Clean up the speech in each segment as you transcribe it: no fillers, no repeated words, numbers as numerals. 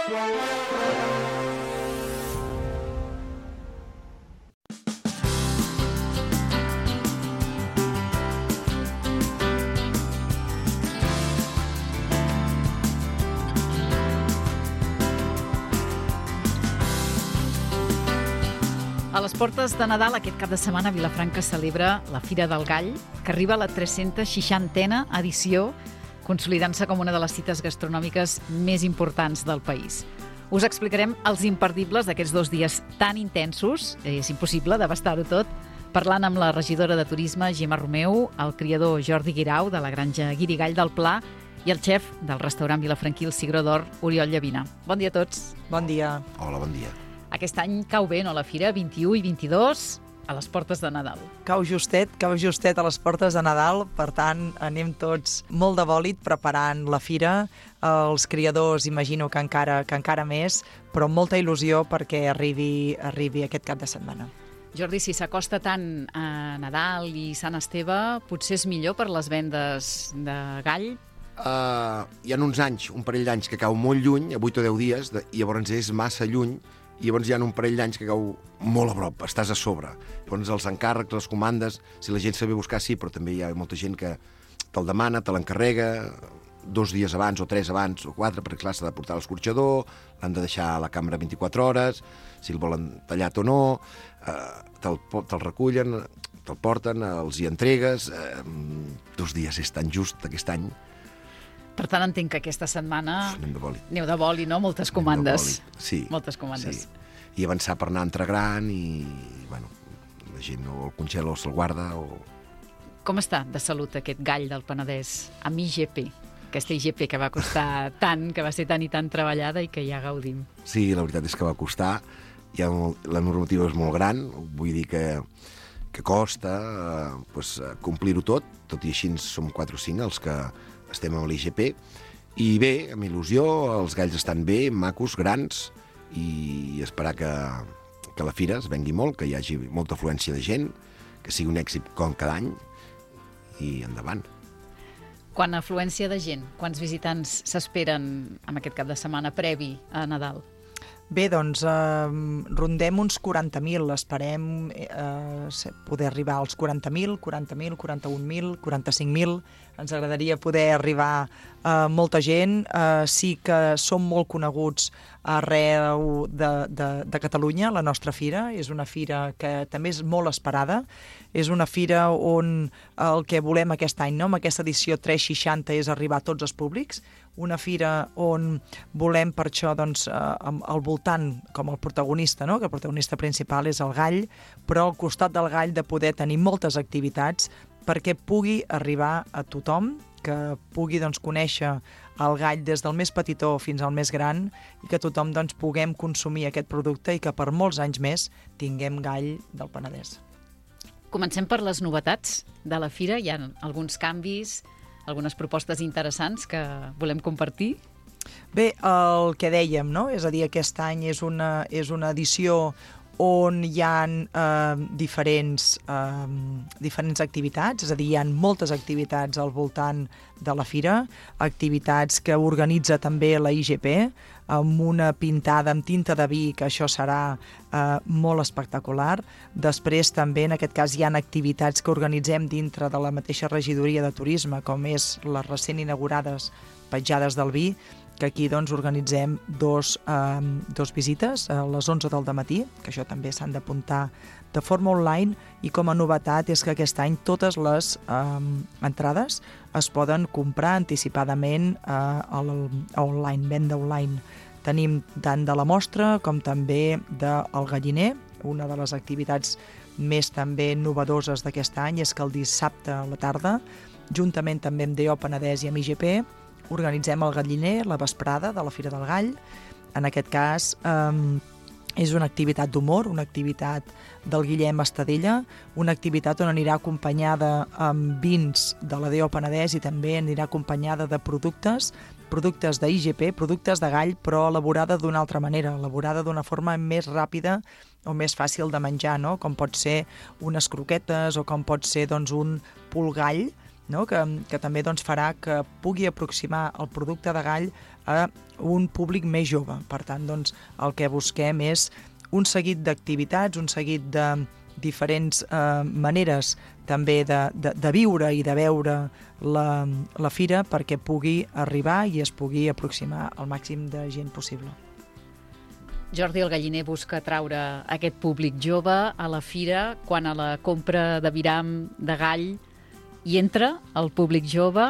A les portes de Nadal, aquest cap de setmana, Vilafranca celebra la Fira del Gall, que arriba a la 360a edició, consolidant-se com una de les cites gastronòmiques més importants del país. Us explicarem els imperdibles d'aquests 2 dies tan intensos, és impossible d'abastar-ho tot, parlant amb la regidora de Turisme, Gemma Romeu, el criador Jordi Guirau, de la granja Guirigall del Pla, i el xef del restaurant vilafranquí El Cigró d'Or, Oriol Llavina. Bon dia a tots. Bon dia. Hola, bon dia. Aquest any cau bé, no, la Fira, 21 i 22, a les portes de Nadal. Cau justet a les portes de Nadal, per tant, anem tots molt de bòlit preparant la Fira. Els criadors, imagino que encara més, però amb molta il·lusió perquè arribi aquest cap de setmana. Jordi, si s'acosta tant a Nadal i Sant Esteve, potser és millor per les vendes de gall? Hi ha uns anys, un parell d'anys que cau molt lluny, a 8 o 10 dies, i llavors és massa lluny, i llavors hi ha un parell d'anys que cau molt a prop, estàs a sobre. Llavors els encàrrecs, les comandes, si la gent sabe buscar, sí, però també hi ha molta gent que te'l demana, te l'encarrega 2 dies abans o 3 abans o 4, perquè clar, s'ha de portar a l'escorxador, l'han de deixar a la cambra 24 hores, si el volen tallat o no, te'l recullen, te'l porten, els hi entregues, 2 dies és tan just aquest any. Per tant, entenc que aquesta setmana Aneu de boli, no? Moltes comandes. Sí. Moltes comandes. Sí. I avançar per anar entregant i, bueno, la gent o el congela o se'l guarda o... Com està de salut aquest gall del Penedès amb IGP? Aquesta IGP que va costar tant, que va ser tan i tan treballada i que ja gaudim. Sí, la veritat és que va costar. La normativa és molt gran, vull dir que costa complir-ho tot i així som 4 o 5 els que estem amb l'IGP, i bé, amb il·lusió, els galls estan bé, macos, grans, i esperar que la fira es vengui molt, que hi hagi molta afluència de gent, que sigui un èxit com cada any, i endavant. Quan afluència de gent, quants visitants s'esperen en aquest cap de setmana previ a Nadal? Bé, doncs rondem uns 40.000, esperem poder arribar als 40.000, 41.000, 45.000. Ens agradaria poder arribar a molta gent. Sí que som molt coneguts arreu de Catalunya, la nostra fira. És una fira que també és molt esperada. És una fira on el que volem aquest any, no? Amb aquesta edició 360, és arribar a tots els públics. Una fira on volem per això doncs, al voltant com el protagonista, no? Que el protagonista principal és el gall, però al costat del gall de poder tenir moltes activitats perquè pugui arribar a tothom, que pugui doncs, conèixer el gall des del més petitó fins al més gran i que tothom doncs, puguem consumir aquest producte i que per molts anys més tinguem gall del Penedès. Comencem per les novetats de la fira. Hi ha alguns canvis, algunes propostes interessants que volem compartir. Bé, el que dèiem, no? És a dir, aquest any és una edició on hi ha diferents activitats, és a dir, hi ha moltes activitats al voltant de la fira, activitats que organitza també la IGP, amb una pintada amb tinta de vi, que això serà molt espectacular. Després també, en aquest cas, hi ha activitats que organitzem dintre de la mateixa regidoria de turisme, com és les recent inaugurades petjades del vi, que aquí doncs, organitzem dos visites a les 11 del dematí, que això també s'han d'apuntar de forma online, i com a novetat és que aquest any totes les entrades es poden comprar anticipadament online, venda online. Tenim tant de la mostra com també del galliner. Una de les activitats més també novedoses d'aquest any és que el dissabte a la tarda, juntament també amb DO Penedès i amb IGP, organitzem el galliner, la vesprada de la Fira del Gall. En aquest cas és una activitat d'humor, una activitat del Guillem Estadella, una activitat on anirà acompanyada amb vins de la DO Penedès i també anirà acompanyada de productes d'IGP, productes de gall, però elaborada d'una altra manera, elaborada d'una forma més ràpida o més fàcil de menjar, no? Com pot ser unes croquetes o com pot ser doncs, un pulgall no? que també doncs, farà que pugui aproximar el producte de Gall a un públic més jove. Per tant, doncs, el que busquem és un seguit d'activitats, un seguit de diferents maneres també de viure i de veure la fira perquè pugui arribar i es pugui aproximar al màxim de gent possible. Jordi, el Galliner busca atraure aquest públic jove a la fira. Quan a la compra d'aviram de gall hi entra el públic jove?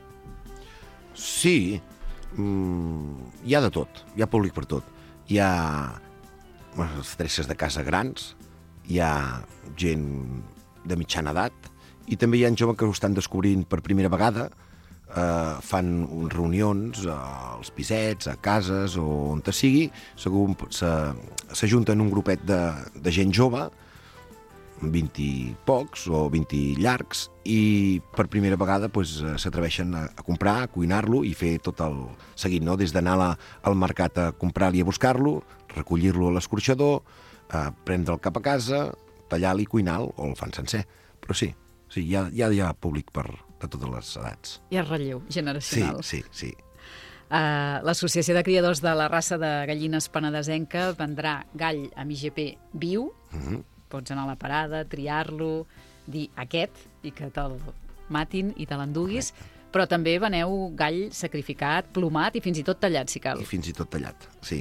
Sí, hi ha de tot, hi ha públic per tot. Hi ha les tresses de casa grans, hi ha gent de mitjana edat i també hi ha joves que ho estan descobrint per primera vegada, fan reunions als pisets, a cases o on te sigui, segur s'ajunten un grupet de gent jove, 20 i pocs o 20 llargs, i per primera vegada s'atreveixen a comprar, a cuinar-lo i fer tot el seguit, no? Des d'anar al mercat a comprar-li i a buscar-lo, recollir-lo a l'escorxador, prendre'l cap a casa, tallar-lo i cuinar-lo, o el fan sencer. Però sí, hi ha públic de totes les edats. Hi ha relleu generacional. Sí. L'Associació de Criadors de la Raça de Gallines Penedesenca vendrà gall amb IGP viu. Pots anar a la parada, triar-lo, dir aquest i que te'l matin i te l'enduguis, però també veneu gall sacrificat, plomat i fins i tot tallat, si cal. I fins i tot tallat, sí.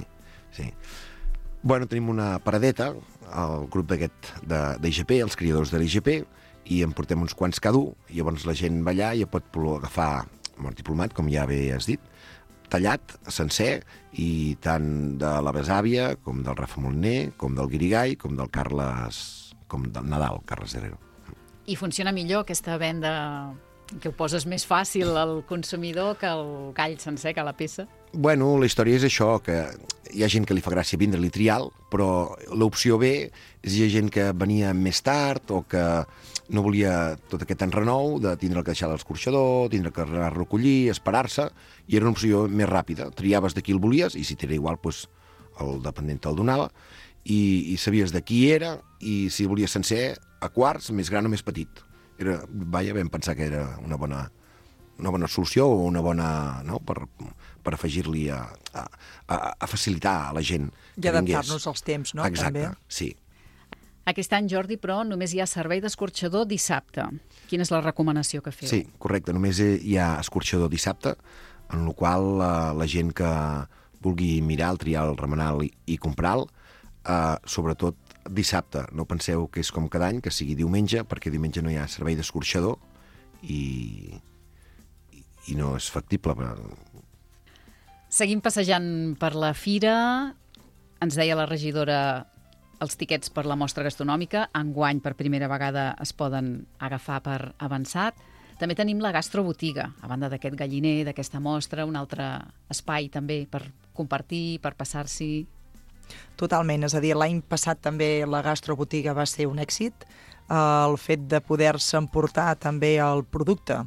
Bueno, tenim una paradeta, el grup d'IGP, els criadors de l'IGP, i en portem uns quants cada un, i llavors la gent va allà i pot agafar mort i plomat, com ja bé has dit, tallat, sencer, i tant de la besàvia, com del Rafa Moliner, com del Guirigall, com del Nadal, Carles Herrero. I funciona millor aquesta venda, que ho poses més fàcil al consumidor que el gall sencer, que la peça? Bueno, la història és això, que hi ha gent que li fa gràcia vindre-li trial, però l'opció B és hi ha gent que venia més tard o que no volia tot aquest enrenou de tindre que deixar l'escorxador, tindre que anar a recollir, esperar-se, i era una opció més ràpida. Triaves de qui el volies, i si t'era igual, el dependent te'l donava, i sabies de qui era, i si volies sencer, a quarts, més gran o més petit. Vam pensar que era una bona solució o una bona, no?, per afegir-li a facilitar a la gent i adaptar-nos als temps, no? Exacte, també. Sí. Aquest any, Jordi, però, només hi ha servei d'escorxador dissabte. Quina és la recomanació que feu? Sí, correcte. Només hi ha escorxador dissabte, en la qual la gent que vulgui mirar, triar, remenar-lo i comprar-lo, sobretot dissabte. No penseu que és com cada any, que sigui diumenge, perquè diumenge no hi ha servei d'escorxador i no és factible. Seguim passejant per la fira. Ens deia la regidora els tiquets per la mostra gastronòmica. Enguany, per primera vegada, es poden agafar per avançat. També tenim la gastrobotiga, a banda d'aquest galliner, d'aquesta mostra, un altre espai també per compartir, per passar-s'hi. Totalment, és a dir, l'any passat també la gastrobotiga va ser un èxit. El fet de poder-se emportar també el producte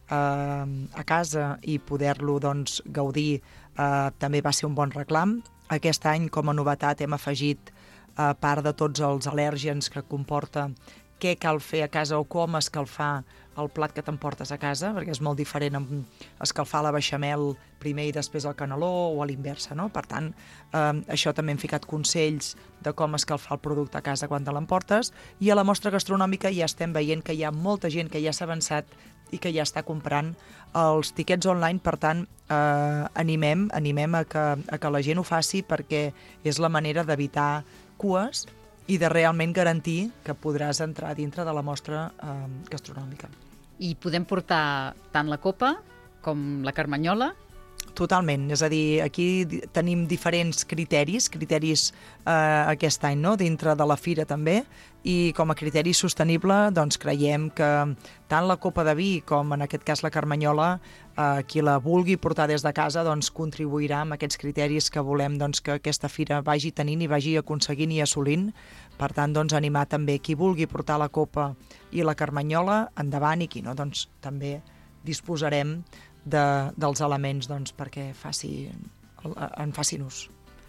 a casa i poder-lo doncs, gaudir també va ser un bon reclam. Aquest any, com a novetat, hem afegit, a part de tots els al·lèrgens que comporta què cal fer a casa o com escalfar el plat que t'emportes a casa, perquè és molt diferent escalfar la beixamel primer i després el caneló o a l'inversa, no? Per tant, això també hem ficat consells de com escalfar el producte a casa quan te l'emportes, i a la mostra gastronòmica ja estem veient que hi ha molta gent que ja s'ha avançat i que ja està comprant els tiquets online. Per tant, animem a que la gent ho faci, perquè és la manera d'evitar cues i de realment garantir que podràs entrar dintre de la mostra gastronòmica. I podem portar tant la copa com la carmanyola? Totalment, és a dir, aquí tenim diferents criteris aquest any, no?, dintre de la fira també, i com a criteri sostenible doncs creiem que tant la copa de vi com en aquest cas la carmanyola, qui la vulgui portar des de casa doncs contribuirà amb aquests criteris que volem doncs, que aquesta fira vagi tenint i vagi aconseguint i assolint. Per tant, doncs, animar també qui vulgui portar la copa i la carmanyola endavant, i qui no, doncs també disposarem dels elements doncs, perquè en facin ús.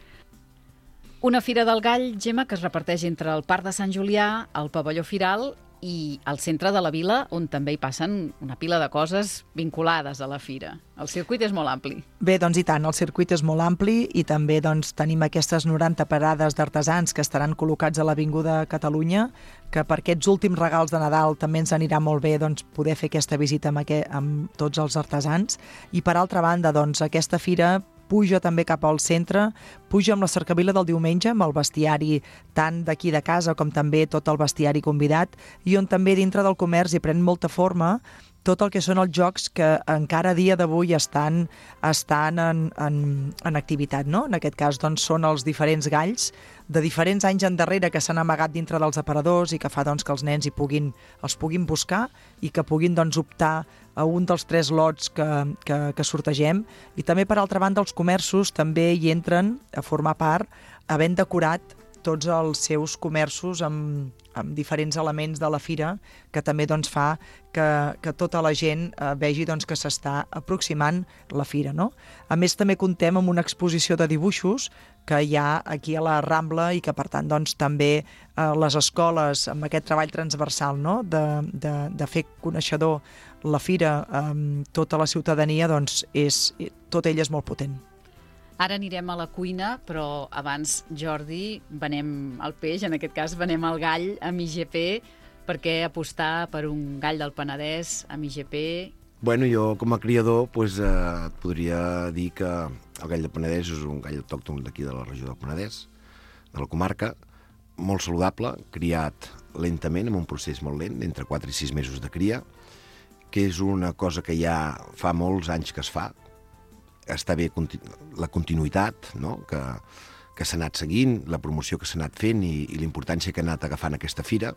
Una fira del gall, Gemma, que es reparteix entre el Parc de Sant Julià, el Pavelló Firal i al centre de la vila, on també hi passen una pila de coses vinculades a la fira. El circuit és molt ampli. Bé, doncs i tant, el circuit és molt ampli i també doncs, tenim aquestes 90 parades d'artesans que estaran col·locats a l'Avinguda Catalunya, que per aquests últims regals de Nadal també ens anirà molt bé doncs, poder fer aquesta visita amb tots els artesans. I per altra banda, doncs, aquesta fira puja també cap al centre, puja amb la cercavila del diumenge, amb el bestiari tant d'aquí de casa com també tot el bestiari convidat, i on també dintre del comerç hi pren molta forma tot el que són els jocs que encara a dia d'avui estan en activitat, no? En aquest cas doncs, són els diferents galls de diferents anys endarrere que s'han amagat dintre dels aparadors i que fa doncs, que els nens els puguin buscar i que puguin doncs, optar a un dels 3 lots que sortegem. I també, per altra banda, els comerços també hi entren a formar part, havent decorat tots els seus comerços amb diferents elements de la fira, que també doncs, fa que tota la gent vegi doncs, que s'està aproximant la fira. No? A més, també contem amb una exposició de dibuixos que hi ha aquí a la Rambla i que, per tant, doncs, també les escoles, amb aquest treball transversal, no? de fer coneixedor la fira amb tota la ciutadania, doncs, tot ell és molt potent. Ara anirem a la cuina, però abans, Jordi, venem el peix, en aquest cas venem el gall amb IGP. Per què apostar per un gall del Penedès amb IGP? Bueno, jo com a criador et podria dir que el gall del Penedès és un gall autòcton d'aquí de la regió del Penedès, de la comarca, molt saludable, criat lentament, amb un procés molt lent, entre 4 i 6 mesos de cria, que és una cosa que ja fa molts anys que es fa. Està bé la continuïtat, no? que s'ha anat seguint, la promoció que s'ha anat fent i l'importància que ha anat agafant aquesta fira.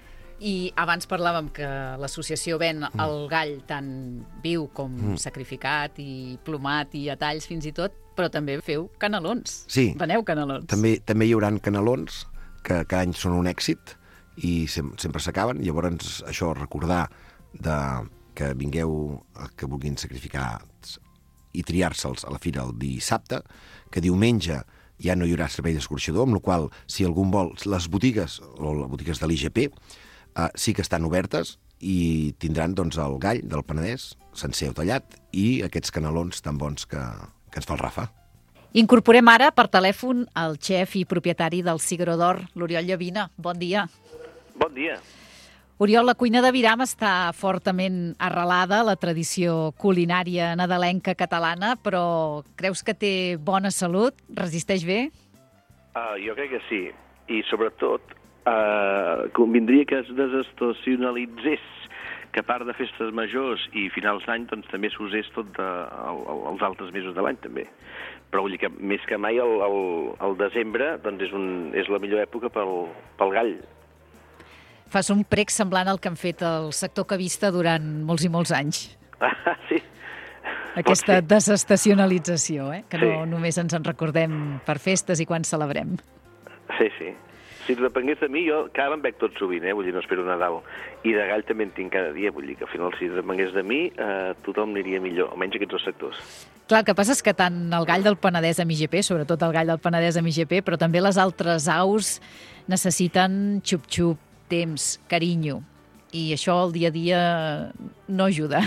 I abans parlàvem que l'associació ven el gall tant viu com sacrificat i plomat i a talls fins i tot, però també feu canelons. Sí. Veneu canelons. També hi haurà canelons que cada any són un èxit i sempre s'acaben. Llavors, això, recordar que vingueu, que vulguin sacrificar i triar-se'ls a la fira el dissabte, que diumenge ja no hi haurà servei d'escorxador, amb la qual cosa, si algú vol, les botigues o les botigues de l'IGP sí que estan obertes i tindran doncs, el gall del Penedès sencer o tallat i aquests canelons tan bons que ens fa el Rafa. Incorporem ara per telèfon el xef i propietari del Cigró d'Or, l'Oriol Llavina. Bon dia. Bon dia. Oriol, la cuina de Viram està fortament arrelada a la tradició culinària nadalenca catalana, però creus que té bona salut? Resisteix bé? Jo crec que sí. I sobretot convindria que es desestacionalitzés, que a part de festes majors i finals d'any doncs, també s'usés tot els altres mesos de l'any també. Però vull dir que més que mai el desembre doncs, és la millor època pel gall. Fas un prec semblant al que han fet el sector cavista durant molts i molts anys. Sí. Aquesta desestacionalització, que no Sí. només ens en recordem per festes i quan celebrem. Sí. Si depengués de mi, jo cada em bec tot sovint, vull dir, no espero Nadal. I de gall també en tinc cada dia, vull dir que al final si depengués de mi, tothom aniria millor, almenys aquests dos sectors. Clar, el que passa és que tant el gall del Penedès amb IGP, sobretot el gall del Penedès amb IGP, però també les altres aus necessiten xup-xup, temps, carinyo, i això el dia a dia no ajuda.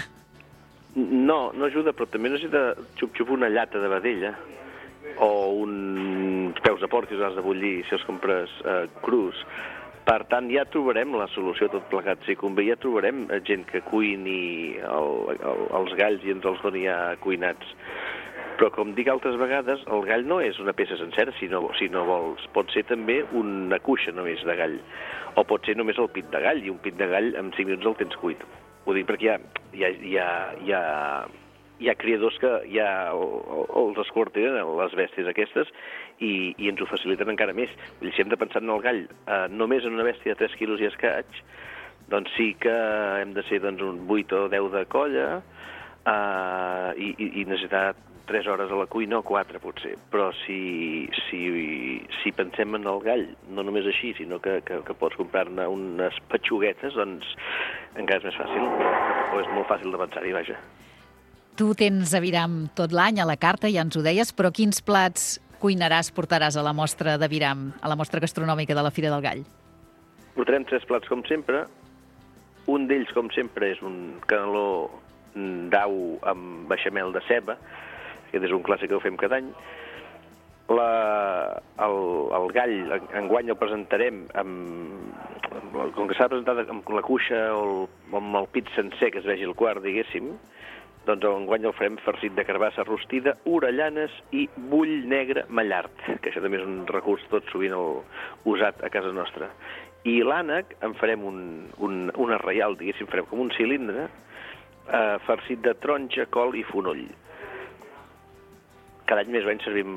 No ajuda, però també necessita xup-xup una llata de vedella o uns peus de porc, si els has de bullir, si els compres crus. Per tant, ja trobarem la solució tot plegat. Si convé, ja trobarem gent que cuini els galls i ens els doni ja cuinats. Però, com dic altres vegades, el gall no és una peça sencera, si no vols. Pot ser també una cuixa només de gall. O pot ser només el pit de gall, i un pit de gall en 5 minuts el tens cuit. Ho dic perquè hi ha criadors que ja els escorten les bèsties aquestes i ens ho faciliten encara més. Vull dir, si hem de pensar en el gall només en una bèstia de 3 quilos i escaig, doncs sí que hem de ser doncs, un 8 o 10 de colla i necessitar 3 hores a la cuina o 4, potser. Però si pensem en el gall, no només així, sinó que pots comprar-ne unes petxuguetes, doncs encara és més fàcil, o és molt fàcil de pensar-hi, vaja. Tu tens a Viram tot l'any a la carta, ja ens ho deies, però quins plats portaràs a la mostra de Viram, a la mostra gastronòmica de la Fira del Gall? Portarem 3 plats, com sempre, Un d'ells, com sempre, és un caneló d'au amb beixamel de ceba, aquest és un clàssic que ho fem cada any. El gall, enguany el presentarem com que s'ha presentat amb la cuixa o amb el pit sencer, que es vegi el quart, diguéssim, doncs enguany el farem farcit de carbassa rostida, orellanes i bull negre mallart, que això també és un recurs tot sovint usat a casa nostra. I l'ànec en farem una reial, diguéssim, farem com un cilindre, farcit de taronja, col i fonoll. Cada any més o menys servim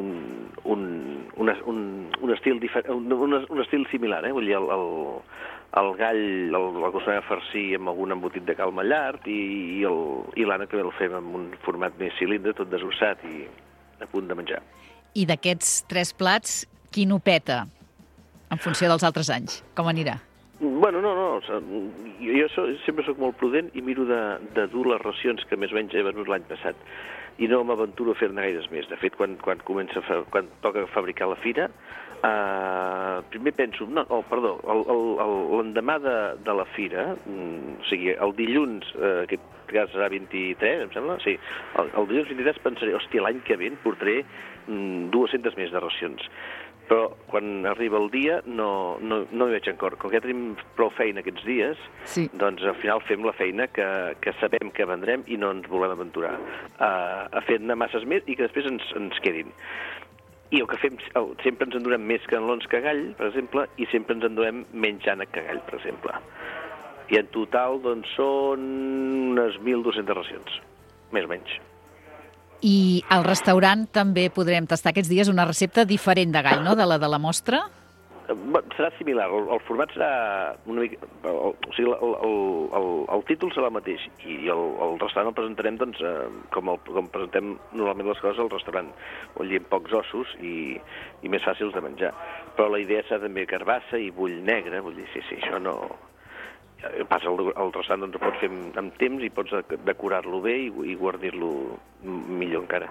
un estil similar, vull dir, el gall l'acostumem a farcir amb algun embotit de cal mallart i l'ànec també el fem amb un format més cilindre, tot desossat i a punt de menjar. I d'aquests 3 plats, quin ho peta en funció dels altres anys? Com anirà? Bueno, no. Jo sempre sóc molt prudent i miro de dur les racions que més o menys he venut l'any passat i no m'aventuro a fer-ne gaires més. De fet, quan toca fabricar la fira, primer penso... l'endemà de la fira, o sigui, el dilluns, aquest cas serà 23, em sembla? Sí, el dilluns 23 pensaré, hòstia, l'any que ve portaré 200 més de racions. Però quan arriba el dia no hi veig encara. Com que tenim prou feina aquests dies, sí, doncs al final fem la feina que sabem que vendrem i no ens volem aventurar a fer-ne masses més i que després ens quedin. I el que fem, sempre ens enduem més canelons que gall, per exemple, i sempre ens enduem menys ànec que gall, per exemple. I en total doncs, són unes 1.200 racions, més o menys. I al restaurant també podrem tastar aquests dies una recepta diferent de gall, no?, de la mostra? Serà similar, el format serà una mica... O sigui, el títol serà el mateix i el restaurant el presentarem doncs, com presentem normalment les coses al restaurant, on hi ha pocs ossos i més fàcils de menjar. Però la idea serà també carbassa i bull negre, vull dir, sí, això no... Passa al restaurant, doncs ho pots fer amb temps i pots decorar-lo bé i guarnir-lo millor encara.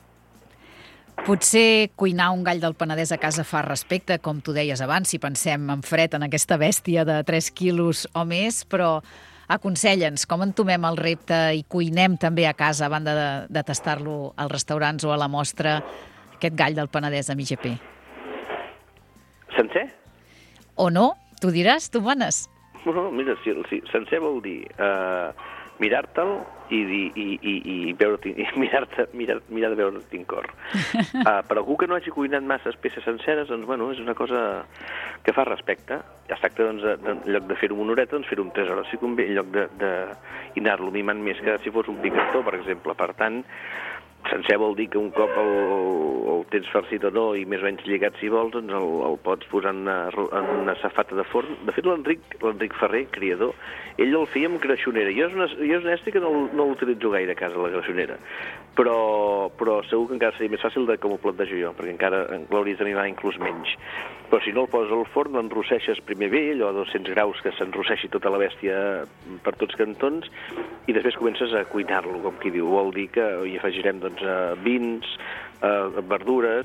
Potser cuinar un gall del Penedès a casa fa respecte, com tu deies abans, si pensem en fred, en aquesta bèstia de 3 quilos o més, però aconsella'ns com entomem el repte i cuinem també a casa, a banda de tastar-lo als restaurants o a la mostra, aquest gall del Penedès amb IGP. Sencer? O no? Tu diràs, tu manes. No, mira, sencer vol dir mirar-te'l i mirar de veure't cor. Per algú que no hagi cuinat masses peces senceres, doncs, bueno, és una cosa que fa respecte. Ja es tracta, doncs, en lloc de fer-ho amb una horeta, doncs fer-ho amb 3 hores, si convé, en lloc d'anar-lo mimant més que si fos un picantó, per exemple. Per tant, sencer vol dir que un cop el tens farcit o no i més o menys lligat si vols, doncs el pots posar en una safata de forn. De fet, l'Enric Ferrer, criador, ell el feia amb greixonera. Jo és honest que no l'utilitzo gaire a casa, la greixonera, però segur que encara seria més fàcil de com ho plantejo jo, perquè encara l'hauries d'animar inclús menys. Però si no el poses al forn, l'enrosseixes primer bé, allò a 200 graus, que s'enrosseixi tota la bèstia per tots cantons, i després comences a cuinar-lo, com qui diu. Vol dir que hi afegirem vins, verdures,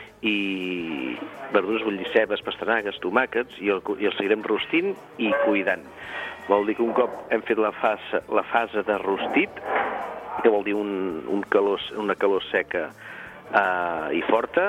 vull dir cebes, pastanagues, tomàquets, i el seguirem rostint i cuidant. Vol dir que un cop hem fet la fase de rostit, que vol dir una calor seca i forta,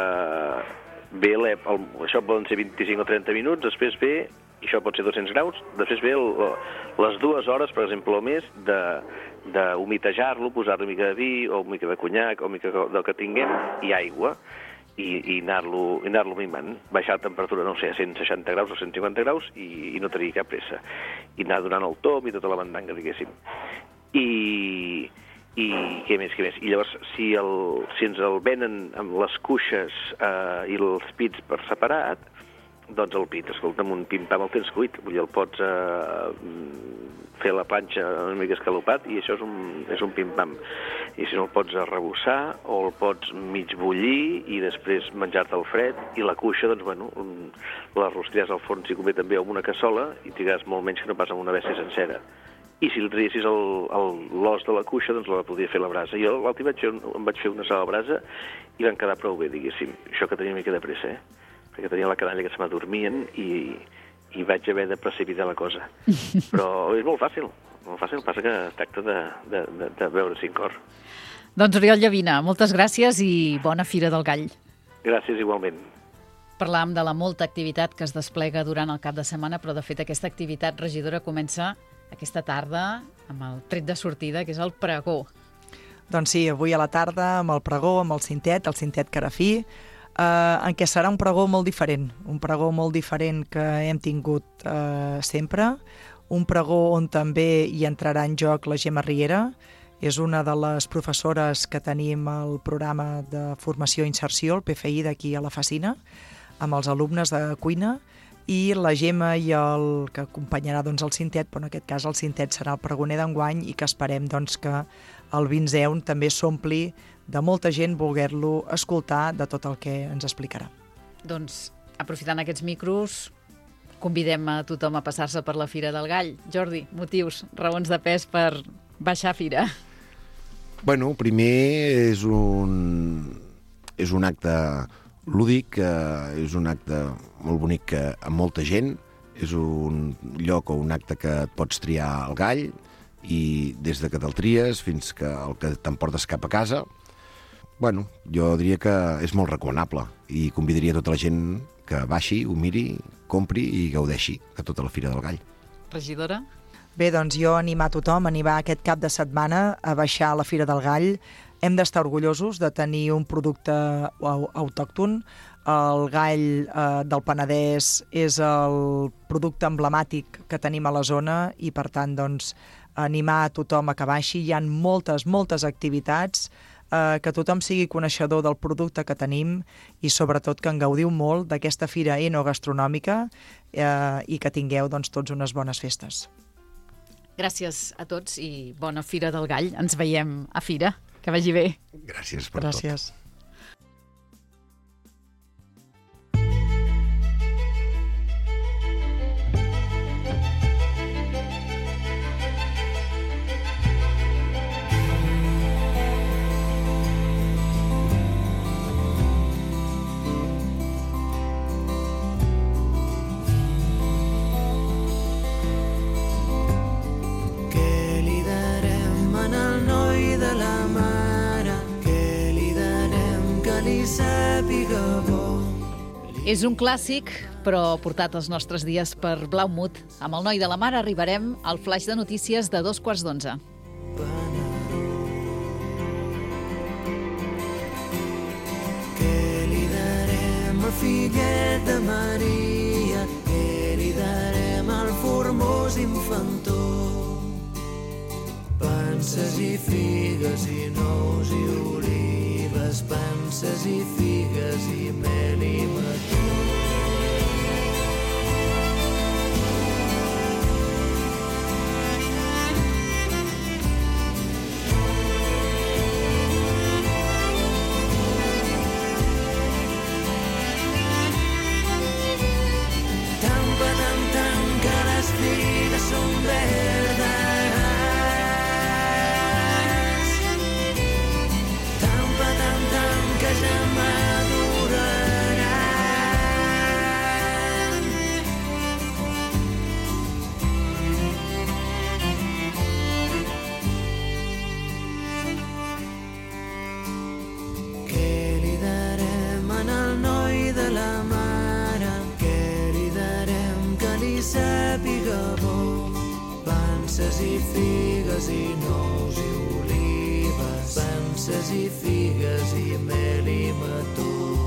això poden ser 25 o 30 minuts, després ve, i això pot ser 200 graus, després ve les 2 hores, per exemple, o més, d'humitejar-lo, posar-li una mica de vi, o una mica de conyac, o una mica del que tinguem, i aigua, i anar-lo mimant. Baixar la temperatura, no sé, a 160 graus o 150 graus, i no tenir cap pressa. I anar donant el tom i tota la mandanga, diguéssim. I què més? I llavors, si ens el venen amb les cuixes i els pits per separat, doncs el pit, escolta'm, un pim-pam el tens cuit, vull dir, el pots fer la planxa una mica escalopat i això és un pim-pam. I si no el pots arrebossar o el pots mig bullir i després menjar-te el fred, i la cuixa, doncs, bueno, la rostiràs al forn si convé també amb una cassola i trigaràs molt menys que no pas amb una bèstia sencera. I si el triessis l'os de la cuixa, doncs la podria fer a la brasa. Jo l'altre em vaig fer una sola brasa i van quedar prou bé, diguéssim. Això que tenia una mica de pressa, perquè tenia la canalla que se m'adormien i i vaig haver de precipitar la cosa. Però és molt fàcil, passa que es tracta de veure-s'hi en cor. Doncs Oriol Llavina, moltes gràcies i bona Fira del Gall. Gràcies igualment. Parlàvem de la molta activitat que es desplega durant el cap de setmana, però de fet aquesta activitat, regidora, comença aquesta tarda amb el tret de sortida, que és el pregó. Doncs sí, avui a la tarda amb el pregó, amb el cintet Carafí, en què serà un pregó molt diferent que hem tingut sempre, un pregó on també hi entrarà en joc la Gemma Riera, és una de les professores que tenim al programa de formació i inserció, el PFI d'aquí a la Facina, amb els alumnes de cuina, i la Gemma i el que acompanyarà doncs, el cintet, però en aquest cas el cintet serà el pregoner d'enguany i que esperem doncs, que el Vinzeun també s'ompli de molta gent volguer-lo escoltar de tot el que ens explicarà. Doncs, aprofitant aquests micros, convidem a tothom a passar-se per la Fira del Gall. Jordi, motius, raons de pes per baixar a Fira? Bueno, primer és un acte lúdic, és un acte molt bonic amb molta gent, és un lloc o un acte que et pots triar al Gall i des de que te'l tries fins que el que t'emportes cap a casa. Bueno, jo diria que és molt recomanable i convidaria tota la gent que baixi, ho miri, compri i gaudeixi de tota la Fira del Gall. Regidora? Bé, doncs jo animar tothom a animar aquest cap de setmana a baixar a la Fira del Gall. Hem d'estar orgullosos de tenir un producte autòcton. El gall del Penedès és el producte emblemàtic que tenim a la zona i, per tant, doncs, animar a tothom a que baixi. Hi ha moltes activitats, que tothom sigui coneixedor del producte que tenim i, sobretot, que en gaudiu molt d'aquesta fira enogastronòmica i que tingueu doncs, tots unes bones festes. Gràcies a tots i bona Fira del Gall. Ens veiem a Fira. Que vagi bé. Gràcies per tot. Gràcies. És un clàssic, però portat als nostres dies per Blaumut. Amb el Noi de la Mar arribarem al flaix de notícies de 11:15. Què li darem al fillet de Maria? Què li darem al formós infantó? Panses i figues i nous i olives, panses i figues i mel i mató. I figues i nous i olives, panses i figues i mel i mató.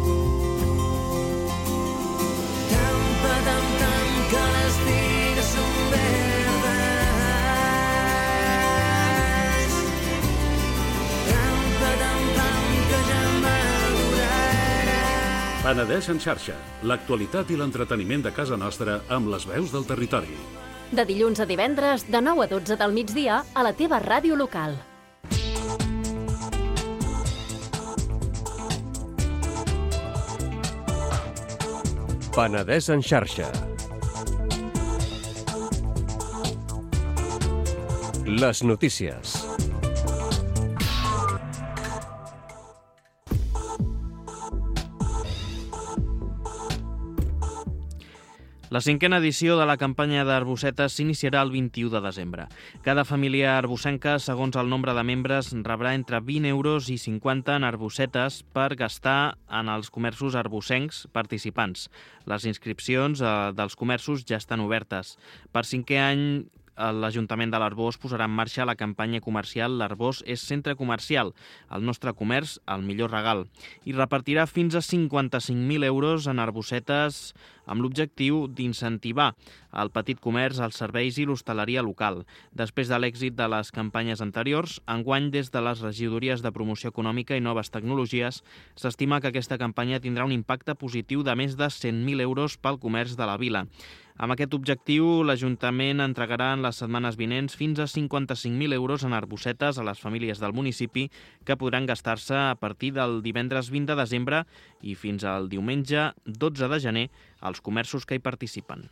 Tam, que les figues són verdes. Tam, que ja maduraran. Penedès en xarxa, l'actualitat i l'entreteniment de casa nostra amb les veus del territori. De dilluns a divendres, de 9 a 12 del migdia, a la teva ràdio local. Penedès en xarxa. Les notícies. La 5a edició de la campanya d'Arbocetes s'iniciarà el 21 de desembre. Cada família arbocenca, segons el nombre de membres, rebrà entre 20 euros i 50 en arbocetes per gastar en els comerços arbocencs participants. Les inscripcions dels comerços ja estan obertes. Per 5è any, l'Ajuntament de l'Arboç posarà en marxa la campanya comercial L'Arboç és centre comercial, el nostre comerç, el millor regal, i repartirà fins a 55.000 euros en arbocetes amb l'objectiu d'incentivar el petit comerç, els serveis i l'hostaleria local. Després de l'èxit de les campanyes anteriors, enguany des de les regidories de promoció econòmica i noves tecnologies, s'estima que aquesta campanya tindrà un impacte positiu de més de 100.000 euros pel comerç de la vila. Amb aquest objectiu, l'Ajuntament entregarà en les setmanes vinents fins a 55.000 euros en arbocetes a les famílies del municipi que podran gastar-se a partir del divendres 20 de desembre i fins al diumenge 12 de gener als comerços que hi participen.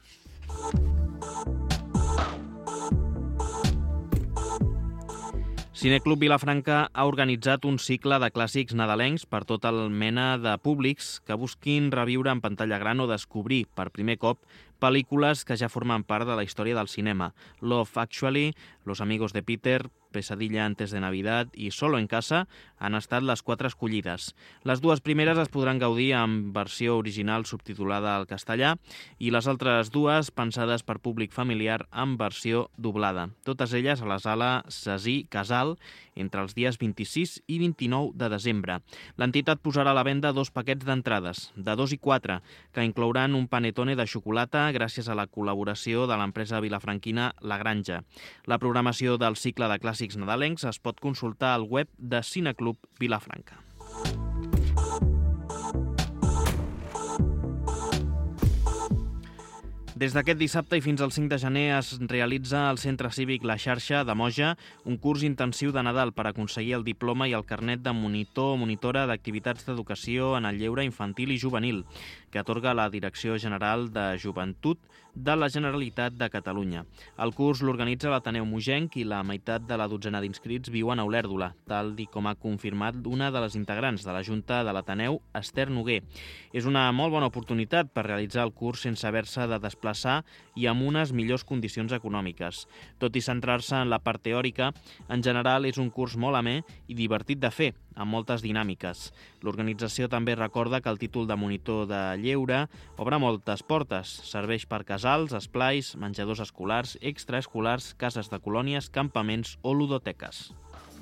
Cineclub Vilafranca ha organitzat un cicle de clàssics nadalencs per tota la mena de públics que busquin reviure en pantalla gran o descobrir per primer cop pel·lícules que ja formen part de la història del cinema. Love Actually, Los amigos de Peter, Pesadilla antes de Navidad i Solo en casa han estat les 4 escollides. Les 2 primeres es podran gaudir en versió original subtitulada al castellà i les altres 2 pensades per públic familiar en versió doblada. Totes elles a la sala Cesí Casal entre els dies 26 i 29 de desembre. L'entitat posarà a la venda 2 paquets d'entrades, de 2 i 4, que inclouran un panetone de xocolata gràcies a la col·laboració de l'empresa vilafranquina La Granja. La programació del cicle de clàssics nadalencs es pot consultar al web de Cineclub Vilafranca. Des d'aquest dissabte i fins al 5 de gener es realitza al Centre Cívic La Xarxa de Moja un curs intensiu de Nadal per aconseguir el diploma i el carnet de monitor o monitora d'activitats d'educació en el lleure infantil i juvenil, que atorga la Direcció General de Joventut de la Generalitat de Catalunya. El curs l'organitza l'Ateneu Mogenc i la meitat de la dotzena d'inscrits viuen a Olèrdola, tal com ha confirmat una de les integrants de la Junta de l'Ateneu, Esther Noguer. És una molt bona oportunitat per realitzar el curs sense haver-se de desplaçar i amb unes millors condicions econòmiques. Tot i centrar-se en la part teòrica, en general és un curs molt amè i divertit de fer, amb moltes dinàmiques. L'organització també recorda que el títol de monitor de lleure obre moltes portes. Serveix per casals, esplais, menjadors escolars, extraescolars, cases de colònies, campaments o ludoteques.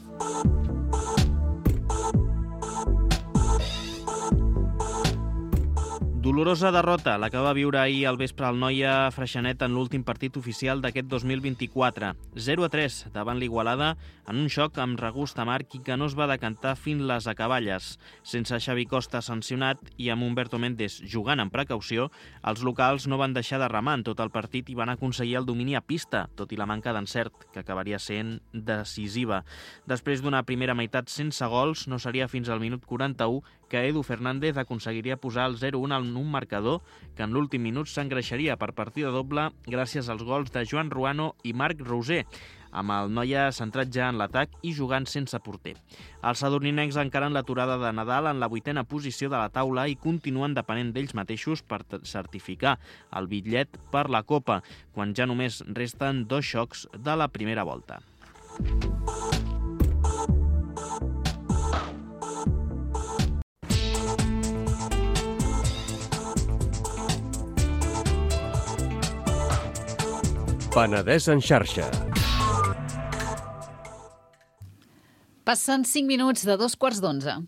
Dolorosa derrota, la que va viure ahir al vespre al Noia Freixenet en l'últim partit oficial d'aquest 2024. 0-3 davant l'Igualada en un xoc amb regust amarg i que no es va decantar fins les acaballes. Sense Xavi Costa sancionat i amb Humberto Méndez jugant amb precaució, els locals no van deixar de remar en tot el partit i van aconseguir el domini a pista, tot i la manca d'encert, que acabaria sent decisiva. Després d'una primera meitat sense gols, no seria fins al minut 41 que Edu Fernández aconseguiria posar el 0-1 en un marcador que en l'últim minut s'engreixaria per partida doble gràcies als gols de Joan Ruano i Marc Roser, amb el Noia centrat ja en l'atac i jugant sense porter. Els sadurninencs encaren l'aturada de Nadal en la 8a posició de la taula i continuen depenent d'ells mateixos per certificar el bitllet per la Copa, quan ja només resten 2 xocs de la primera volta. Penedès en xarxa. Passen 5 minuts de 11:15.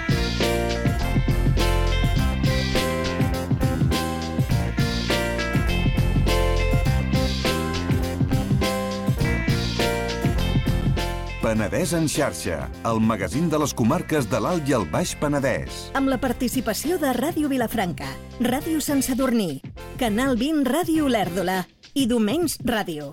Penedès en xarxa, el magazín de les comarques de l'Alt i el Baix Penedès. Amb la participació de Ràdio Vilafranca, Ràdio Sant Sadurní, Canal 20 Ràdio Olèrdola i Domenys Ràdio.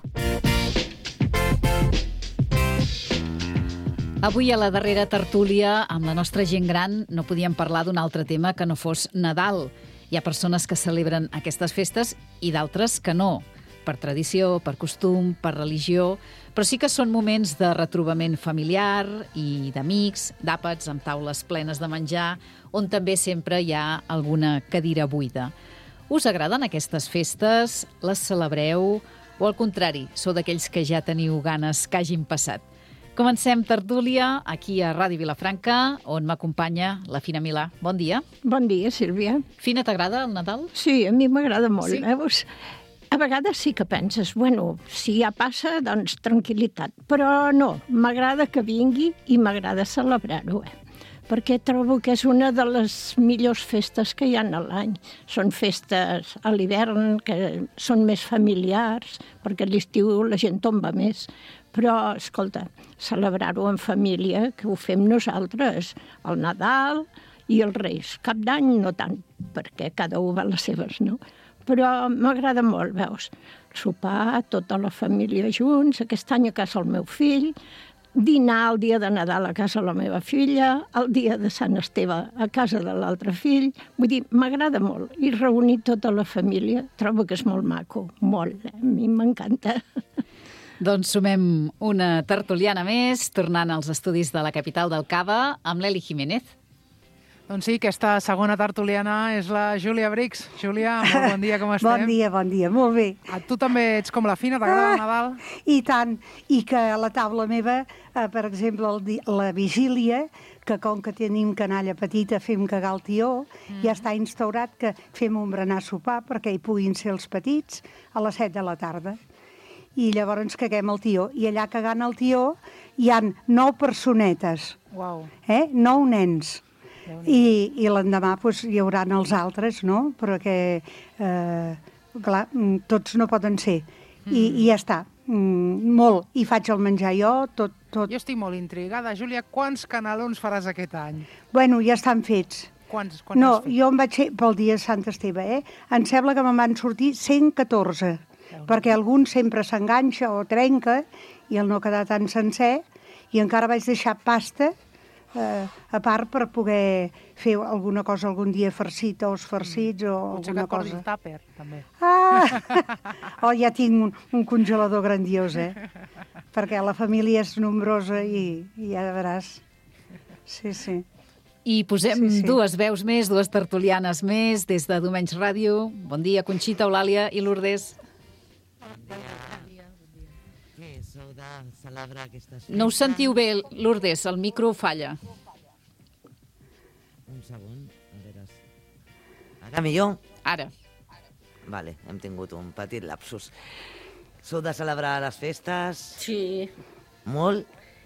Avui a la darrera tertúlia, amb la nostra gent gran, no podíem parlar d'un altre tema que no fos Nadal. Hi ha persones que celebren aquestes festes i d'altres que no, per tradició, per costum, per religió, però sí que són moments de retrobament familiar i d'amics, d'àpats amb taules plenes de menjar, on també sempre hi ha alguna cadira buida. Us agraden aquestes festes? Les celebreu? O al contrari, sou d'aquells que ja teniu ganes que hagin passat? Comencem tertúlia aquí a Ràdio Vilafranca, on m'acompanya la Fina Milà. Bon dia. Bon dia, Sílvia. Fina, t'agrada el Nadal? Sí, a mi m'agrada molt, sí? Veus? A vegades sí que penses, bueno, si ja passa, doncs tranquil·litat. Però no, m'agrada que vingui i m'agrada celebrar-ho, perquè trobo que és una de les millors festes que hi ha a l'any. Són festes a l'hivern que són més familiars, perquè a l'estiu la gent tomba més. Però, escolta, celebrar-ho en família, que ho fem nosaltres, el Nadal i els Reis. Cap d'any no tant, perquè cada un va a les seves, no? Però m'agrada molt, veus? Sopar, tota la família junts, aquest any a casa el meu fill, dinar el dia de Nadal a casa la meva filla, el dia de Sant Esteve a casa de l'altre fill. Vull dir, m'agrada molt. I reunir tota la família trobo que és molt maco, molt. A mi m'encanta. Doncs sumem una tertuliana més, tornant als estudis de la capital del Cava, amb l'Eli Jiménez. Doncs sí, aquesta segona tertuliana és la Júlia Brix. Júlia, molt bon dia, com estem? Bon dia, molt bé. Tu també ets com la Fina, t'agrada el Nadal? I tant, i que a la taula meva, per exemple, la vigília, que com que tenim canalla petita fem cagar el tió, ja està instaurat que fem un berenar sopar perquè hi puguin ser els petits a les 7 de la tarda. I llavors caguem el tió. I allà cagant el tió hi han 9 personetes, 9 nens. I l'endemà hi haurà els altres, no? Perquè, clar, tots no poden ser. I ja està. Molt. I faig el menjar jo, tot. Jo estic molt intrigada. Júlia, quants canelons faràs aquest any? Bueno, ja estan fets. Quants no, jo em vaig fer pel dia de Sant Esteve, Em sembla que me'n van sortir 114, perquè algun sempre s'enganxa o trenca i el no quedar tan sencer, i encara vaig deixar pasta a part per poder fer alguna cosa algun dia farcit o els farcits o alguna cosa. Potser que tàper, també. Ja tinc un congelador grandiós, perquè la família és nombrosa i ja veràs. Sí. I posem dues veus més, dues tertulianes més, des de Domenys Ràdio. Bon dia, Conxita, Eulàlia i Lourdes. No us sentiu bé, Lourdes, el micro falla. Un segon, a veure... Ara millor? Ara. Vale, hem tingut un petit lapsus. Sou de celebrar les festes? Sí. Molt?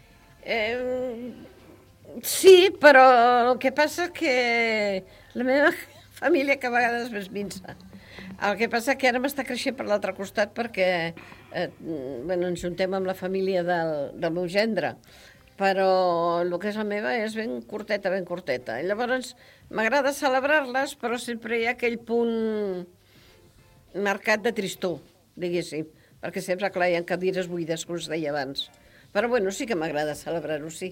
Sí, però el que passa que la meva família que a vegades més minsa. El que passa que ara m'està creixent per l'altre costat perquè ens juntem amb la família del meu gendre, però el que és la meva és ben curteta. I llavors m'agrada celebrar-les, però sempre hi ha aquell punt marcat de tristor, diguéssim, perquè sempre, clar, hi ha cadires buides, com us deia abans. Però bueno, sí que m'agrada celebrar-ho, sí.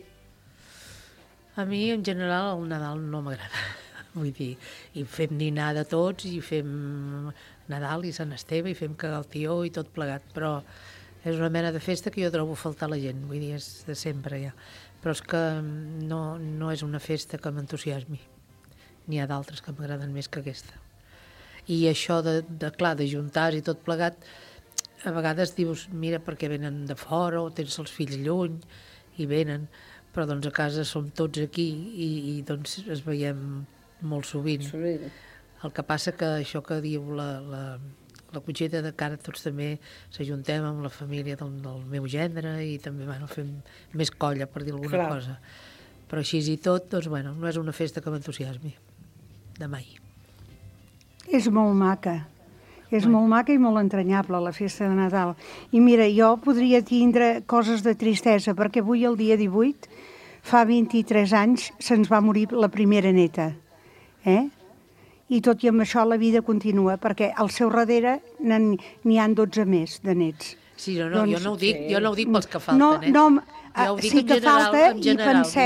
A mi, en general, el Nadal no m'agrada. Vull dir, i fem dinar de tots, i fem Nadal i Sant Esteve, i fem cagar el tió i tot plegat, però és una mena de festa que jo trobo faltar la gent, vull dir, és de sempre ja. Però és que no és una festa que m'entusiasmi. N'hi ha d'altres que m'agraden més que aquesta. I això clar, de juntar i tot plegat, a vegades dius, mira, perquè venen de fora, o tens els fills lluny, i venen, però doncs a casa som tots aquí, i doncs es veiem molt sovint. El que passa que això que diu la Conxita, de cara tots també s'ajuntem amb la família del meu gendre i també fem més colla, per dir alguna cosa. Però així i tot, doncs no és una festa que m'entusiasmi, de mai. És molt maca. És molt maca i molt entranyable, la festa de Nadal. I mira, jo podria tindre coses de tristesa, perquè avui, el dia 18, fa 23 anys, se'ns va morir la primera neta. I tot i amb això la vida continua, perquè al seu darrere n'hi han 12 més de nets. Sí, jo no ho dic pels que falten, sí que falta i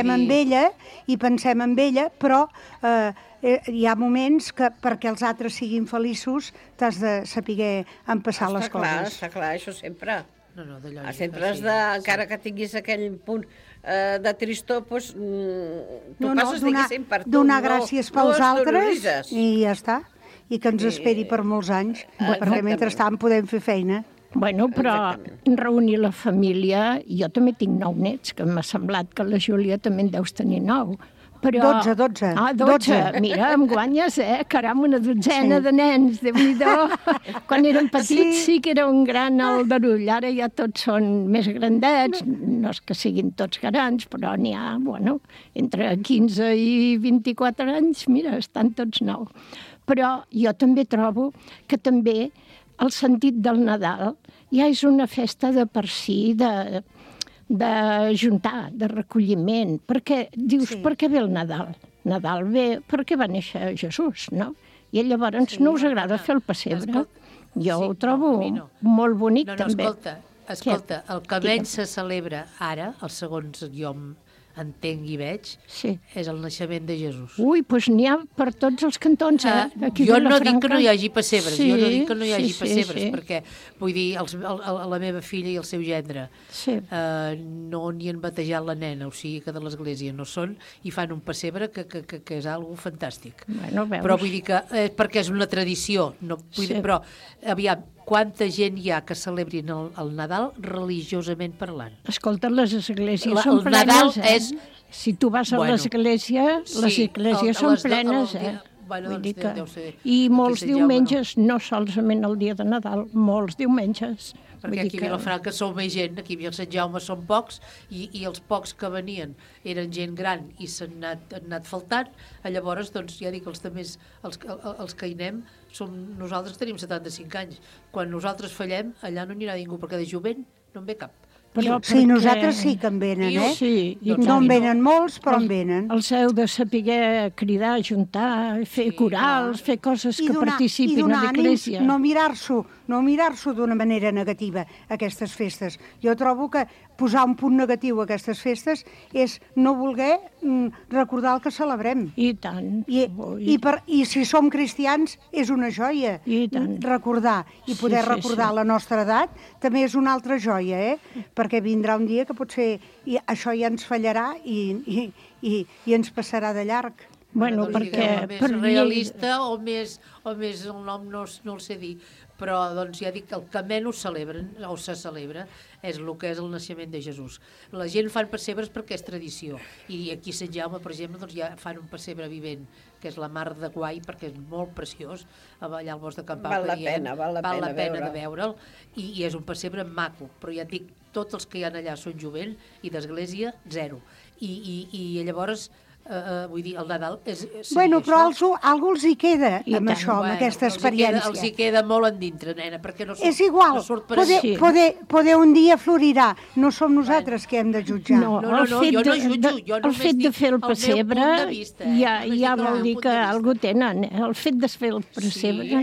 pensem en ella, però hi ha moments que perquè els altres siguin feliços t'has de saber empassar les coses. Està clar, això sempre. Sempre has de, encara que tinguis aquell punt de tristor, doncs tu passes, diguéssim, per tu. Donar gràcies pels altres i ja està. i que ens esperi per molts anys, perquè mentrestant podem fer feina. Bueno, però reunir la família... Jo també tinc 9 nets, que m'ha semblat que la Júlia també en deus tenir 9. Però... 12. Ah, 12. Mira, em guanyes, Caram, una dotzena de nens, Déu-n'hi-do. Quan eren petits sí que era un gran aldarull. Ara ja tots són més grandets, no és que siguin tots grans, però n'hi ha, bueno, entre 15 i 24 anys, mira, estan tots 9. Però jo també trobo que també el sentit del Nadal ja és una festa de per si, de juntar, de recolliment, perquè dius, per què ve el Nadal? Nadal ve perquè va néixer Jesús, no? I llavors no us agrada fer el pessebre? Jo ho trobo molt bonic, també. Escolta, el que menys se celebra ara, els segons jo entenc i veig, és el naixement de Jesús. Ui, doncs n'hi ha per tots els cantons, Jo no dic que no hi hagi pessebres, perquè, vull dir, la meva filla i el seu gendre no n'hi han batejat la nena, o sigui que de l'església no són, i fan un pessebre que és algo fantàstic. Però vull dir que, perquè és una tradició, però, aviam, quanta gent hi ha que celebrin el Nadal religiosament parlant? Escolta, les esglésies són plenes, Nadal és... Si tu vas a l'església, les esglésies són plenes, I molts diumenges, no solament el dia de Nadal, molts diumenges. Perquè aquí a Vilafranca sou més gent, aquí a Sant Jaume són pocs, i els pocs que venien eren gent gran i s'han anat faltant, llavors, doncs, ja dic, els que hi anem, nosaltres tenim 75 anys. Quan nosaltres fallem, allà no n'hi ha ningú, perquè de jovent no en ve cap. Sí, nosaltres sí que en venen, No en venen molts, però en venen. Els heu de saber cridar, ajuntar, fer corals, fer coses que participin a l'església. No mirar-s'ho d'una manera negativa, aquestes festes. Jo trobo que posar un punt negatiu a aquestes festes és no voler recordar el que celebrem. I tant. I si som cristians és una joia recordar, i poder recordar la nostra edat també és una altra joia, perquè vindrà un dia que potser això ja ens fallarà i ens passarà de llarg. Bueno, perquè... Més realista o més el nom no el sé dir, però doncs ja dic, el que menys celebren, o se celebra, és el que és el naixement de Jesús. La gent fan pessebres perquè és tradició, i aquí a Sant Jaume, per exemple, doncs ja fan un pessebre vivent, que és la mar de guai, perquè és molt preciós, allà al bosc de Campau. Val la pena de veure'l, i és un pessebre maco, però ja et dic, tots els que hi ha allà són jovent, i d'església, 0. I llavors... vull dir, el Nadal és... Bueno, però algú els hi queda amb això, amb aquesta experiència. Els hi queda molt endintre, nena, perquè no surt... És igual, poder un dia florirà. No som nosaltres que hem de jutjar. No, jo no jutjo. El fet de fer el pessebre ja vol dir que algú tenen. El fet de fer el pessebre...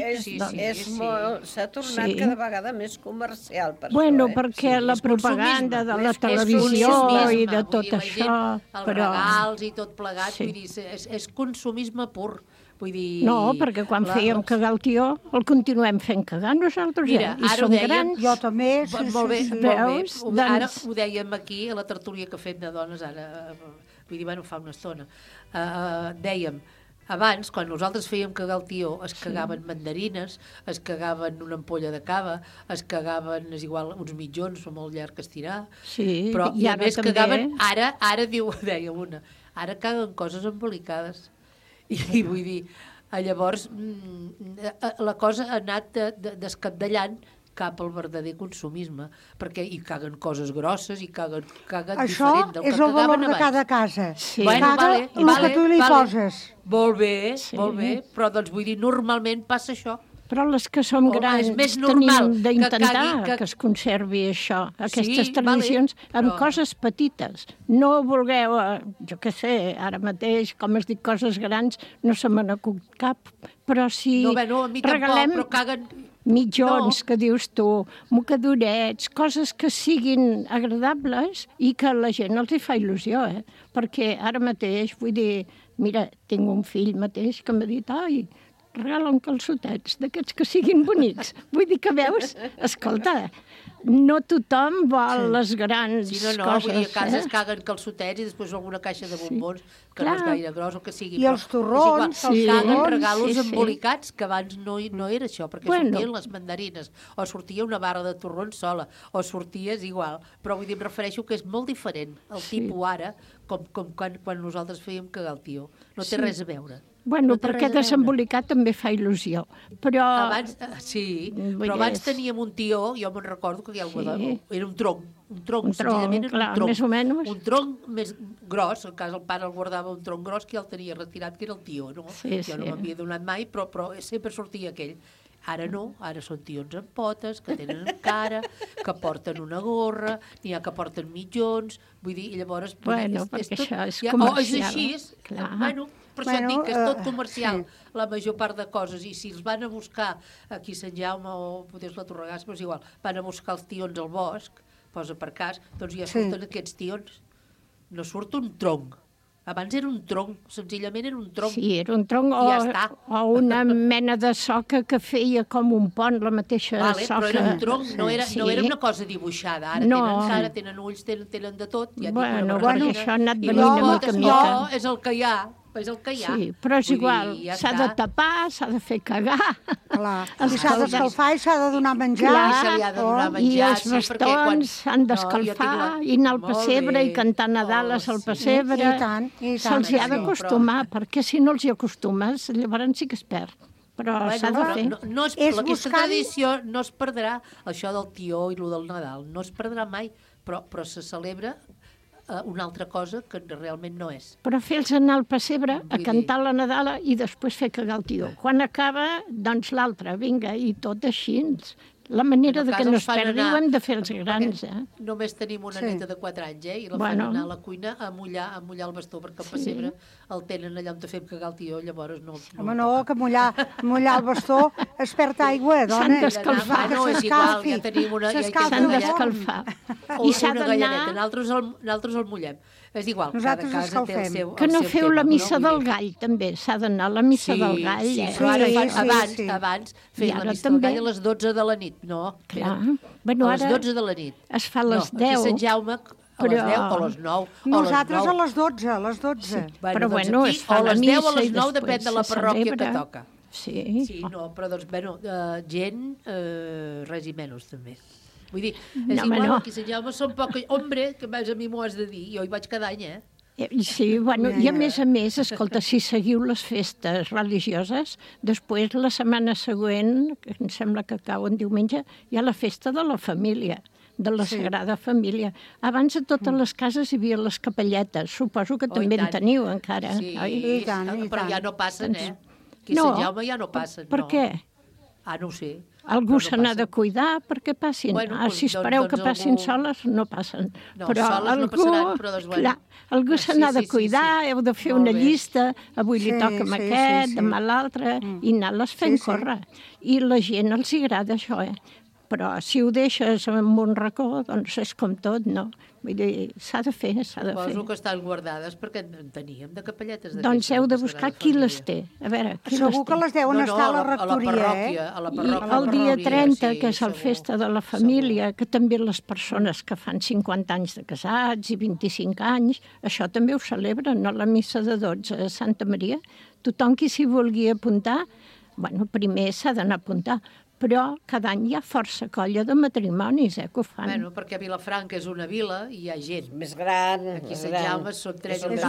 S'ha tornat cada vegada més comercial. Bueno, perquè la propaganda de la televisió i de tot això... Els regals i tot plegat. Vull dir, és consumisme pur. Vull dir... No, perquè quan fèiem cagar el tió, el continuem fent cagar nosaltres, i som grans. Jo també, molt bé. Ara ho dèiem aquí, a la tertúlia que fem de dones, ara, vull dir, bueno, fa una estona. Dèiem, abans, quan nosaltres fèiem cagar el tió, es cagaven mandarines, es cagaven una ampolla de cava, es cagaven, és igual, uns mitjons, molt llarg que estirar, però i a més cagaven, ara deia una, ara caguen coses embolicades. I vull dir, llavors la cosa ha anat descabdellant cap al verdader consumisme, perquè hi caguen coses grosses i caguen diferent del que cagaven abans. Això és el valor de cada casa. Caga el que tu li poses. Molt bé, però doncs vull dir, normalment passa això. Però les que som grans tenim d'intentar que es conservi això, aquestes tradicions, amb coses petites. No vulgueu, jo què sé, ara mateix, com es dic, coses grans, no se me n'acut cap, però si regalem mitjons, que dius tu, mocadorets, coses que siguin agradables i que a la gent els hi fa il·lusió, perquè ara mateix, vull dir, mira, tinc un fill mateix que m'ha dit, regalen calçotets, d'aquests que siguin bonics. Vull dir que veus, escolta, no tothom vol les grans coses. Vull dir, a casa es caguen calçotets i després alguna caixa de bombons, que no és gaire gros o que sigui. I els torrons, caguen regalos embolicats, que abans no era això, perquè sortien les mandarines, o sortia una barra de torrons sola, o sorties igual. Però vull dir, em refereixo que és molt diferent el tipus ara, com quan nosaltres fèiem cagar el tio. No té res a veure. Bueno, perquè desembolicar també fa il·lusió, però... Abans teníem un tió, jo me'n recordo que era un tronc, senzillament era un tronc. Més o menys. Un tronc més gros, en cas el pare el guardava un tronc gros que ja el tenia retirat, que era el tió, no? Jo no m'havia donat mai, però sempre sortia aquell. Ara no, ara són tions amb potes, que tenen cara, que porten una gorra, n'hi ha que porten mitjons, vull dir, i llavors... Bueno, perquè això és comercial. És així, bueno, per això et dic que és tot comercial, la major part de coses, i si els van a buscar aquí a Sant Jaume o potser la Torregàs, però és igual, van a buscar els tions al bosc, posa per cas, doncs ja surten aquests tions, no surt un tronc. Abans era un tronc, senzillament era un tronc. Sí, era un tronc o una mena de soca que feia com un pont, la mateixa soca. Però era un tronc, no era una cosa dibuixada. Ara tenen cara, tenen ulls, tenen de tot. Bueno, això ha anat venint a mica. No, és el que hi ha. És el que hi ha. Sí, però és igual, s'ha de tapar, s'ha de fer cagar. Clar, i s'ha d'escalfar i s'ha de donar menjar. I els bastons s'han d'escalfar i anar al pessebre i cantar Nadales al pessebre. Se'ls hi ha d'acostumar, perquè si no els hi acostumes, llavors sí que es perd. Però s'ha de fer. Aquesta tradició no es perdrà, això del tió i el del Nadal, no es perdrà mai, però se celebra una altra cosa que realment no és. Però fer-los anar al pessebre a cantar la Nadala i després fer cagar el tió. Quan acaba, doncs l'altre, vinga, i tot així. La manera de que no es perdi ho hem de fer els grans, Només tenim una neta de 4 anys, i la fan anar a la cuina a mullar el bastó, perquè el pessebre el tenen allà on te fem cagar el tió, llavors no... Home, no, que mullar el bastó es perd aigua, dona. S'han d'escalfar. No, és igual, ja tenim una... S'han d'escalfar. I s'ha d'anar... Nosaltres el mullem. És igual, cada casa té el seu... Que no feu la missa del gall, també. S'ha d'anar a la missa del gall. Sí, però abans feien la missa del gall a les 12 de la nit, no? Clar. A les 12 de la nit. Es fa a les 10. Aquí a Sant Jaume, a les 10 o a les 9. Nosaltres a les 12, a les 12. Però bueno, es fa la missa i després se celebra. O a les 10 o a les 9, depèn de la parròquia que toca. Sí, no, però doncs, bueno, gent, res i menys, també. Vull dir, és igual, aquí a Sant Jaume són poc... Hombre, que més a mi m'ho has de dir, jo hi vaig cada any, Sí, bueno, i a més, escolta, si seguiu les festes religioses, després la setmana següent, que em sembla que cau en diumenge, hi ha la festa de la família, de la Sagrada Família. Abans a totes les cases hi havia les capelletes, suposo que també en teniu encara. Sí, i tant. Però ja no passen, Aquí a Sant Jaume ja no passen. Per què? No ho sé. Algú se n'ha de cuidar perquè passin. Si espereu que passin soles, no passen. No, soles no passaran, però doncs, bueno. Algú se n'ha de cuidar, heu de fer una llista, avui li toca amb aquest, demà l'altre, i anar-les fent córrer. I la gent els agrada això, Però si ho deixes en un racó, doncs és com tot, no? Vull dir, s'ha de fer, Suposo que estan guardades perquè en teníem de capelletes. Doncs heu de buscar qui les té. A veure, qui les té. Segur que les deuen estar a la rectoria, A la parròquia. El dia 30, que és el Festa de la Família, que també les persones que fan 50 anys de casats i 25 anys, això també ho celebren, no? La missa de 12 a Santa Maria. Tothom qui s'hi vulgui apuntar, bueno, primer s'ha d'anar a apuntar, però cada any hi ha força colla de matrimonis, que ho fan. Bueno, perquè Vilafranca és una vila i hi ha gent. Més gran. Aquí a Sant Jaume són 3 és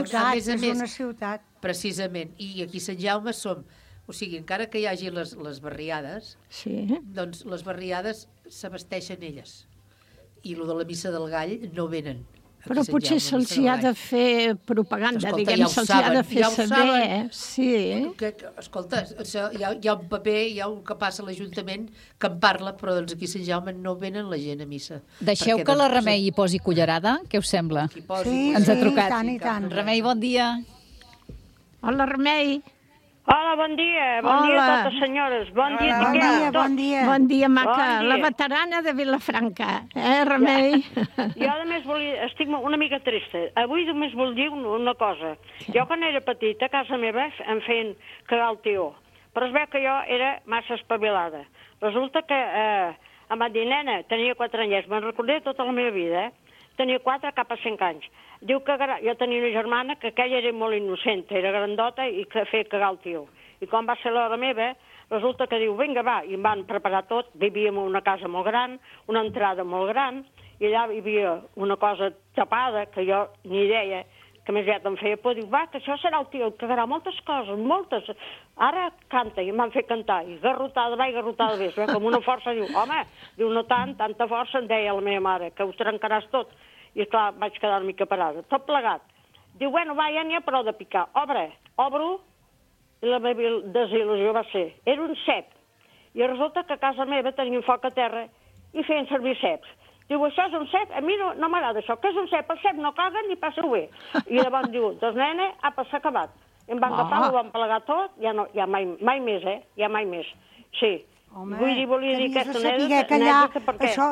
una ciutat. Precisament. I aquí a Sant Jaume som... O sigui, encara que hi hagi les barriades, doncs les barriades s'abasteixen elles. I lo de la missa del gall no venen. Però potser se'ls hi ha de fer propaganda, diguem, se'ls hi ha de fer saber. Sí. Escolta, hi ha un paper, hi ha un que passa a l'Ajuntament que en parla, però doncs aquí a Sant Jaume no venen la gent a missa. Deixeu que la Remei hi posi cullerada, què us sembla? Ens ha trucat. I tant. Remei, bon dia. Hola, Remei. Hola, bon dia. Bon dia a totes senyores. Bon dia a tothom. Bon dia. Bon dia, maca. La veterana de Vilafranca. Remei? Jo només estic una mica trista. Avui només vull dir una cosa. Jo quan era petita, a casa meva em feien cagar el tió. Però es veu que jo era massa espavilada. Resulta que em va dir, nena, tenia 4 anyets, me'n recordaré tota la meva vida, tenia 4 cap a 5 anys. Diu que jo tenia una germana que aquella era molt innocent, era grandota i que feia cagar el tio. I quan va ser l'hora meva, resulta que diu, vinga, va, i em van preparar tot, vivíem en una casa molt gran, una entrada molt gran, i allà hi havia una cosa tapada que jo ni idea, que més aviat em feia por, diu, va, que això serà el tio, que cagarà moltes coses, moltes. Ara canta, i em van fer cantar, i garrotada va i garrotada ve, com una força, diu, home, diu, no tant, tanta força, em deia la meva mare, que ho trencaràs tot. I clar, vaig quedar una mica parada, tot plegat. Diu, bueno, va, ja n'hi ha prou de picar, obro, i la meva desil·lusió va ser, era un cep, i resulta que a casa meva tenien foc a terra i feien servir ceps. Diu, això és un cep? A mi no m'agrada això. Què és un cep? El cep no caga ni passa bé. I llavors diu, doncs nena, s'ha acabat. I em van agafar, ho van plegar tot, ja mai més, ja mai més. Sí. Home, volia dir aquesta anècdota perquè... Això...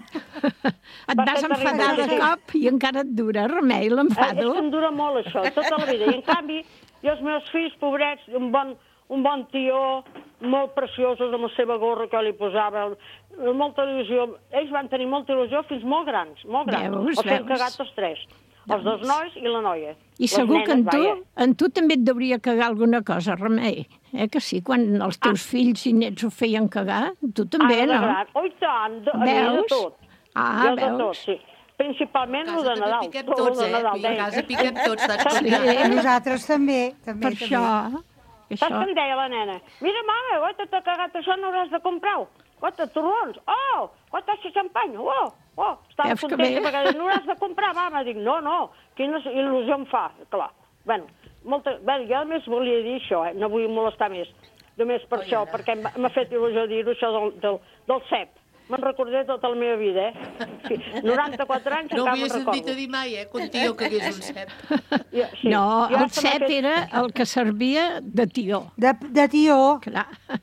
Et vas enfadar de cop i encara et dura, Remei, l'enfado. És que em dura molt, això, tota la vida. I, en canvi, jo els meus fills, pobrets, un bon tió, molt preciosos, amb la seva gorra que li posava, molta il·lusió. Ells van tenir molta il·lusió fins molt grans, molt grans. Els hem cagat els 3. Els 2 nois i la noia. I segur que en tu també et deuria cagar alguna cosa, Remei. Que sí, quan els teus fills i nets ho feien cagar, tu també, no? Oh, i tant, a mi de tot. Jo de tot, sí. Principalment el de Nadal. A casa piquem tots, Nosaltres també. Per això. Saps què em deia la nena? Mira, mare, guaita, t'ha cagat això, no hauràs de comprar-ho. Guaita, torrons. Guaita, xampany. Estava contenta perquè no hauràs de comprar, mama. Dic, no, quina il·lusió em fa. Clar, jo a més volia dir això, no vull molestar més. Només per això, perquè m'ha fet il·lusió dir-ho, això del cep. Me'n recordaré tota la meva vida, Sí, 94 anys no encara me'n recordo. No havia sentit a dir mai, que un tio cagués un cep. No, el cep era el que servia de tió. De tió. Clar.